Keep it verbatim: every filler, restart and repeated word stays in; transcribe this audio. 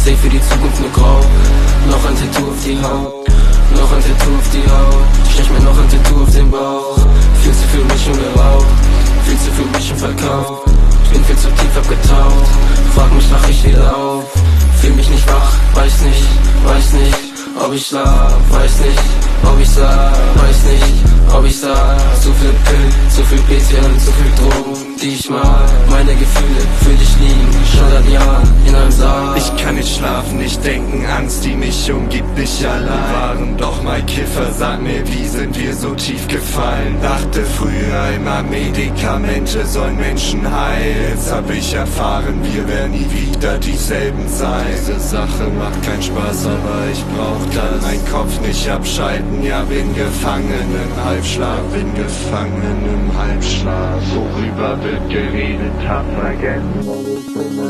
seh für die Zukunft nur grau. Noch ein Tattoo auf die Haut, noch ein Tattoo auf die Haut. Stech mir noch ein Tattoo auf den Bauch. Viel zu viel mich schon geraucht, viel zu viel mich schon verkauft. Ich bin viel zu tief abgetaucht, frag mich, wach ich wieder auf. Fühl mich nicht wach, weiß nicht, weiß nicht, ob ich schlaf, weiß nicht, ob ich sah, weiß nicht, ob ich sah. Zu viel Pillen, zu viel P C und zu viel Drogen, die ich mag. Meine Gefühle für dich liegen schon seit Jahren in einem Saal. Ich kann nicht schlafen, nicht denken, Angst, die mich umgibt, nicht allein. Wir waren doch mal Kiffer, sag mir, wie sind wir so tief gefallen? Dachte früher immer, Medikamente sollen Menschen heilen. Jetzt hab ich erfahren, wir werden nie wieder dieselben sein. Diese Sache macht keinen Spaß, aber ich brauch das. Mein Kopf nicht abschalten, ja, bin gefangen im Halbschlaf, bin gefangen im Halbschlaf. Worüber wird geredet, hab vergessen.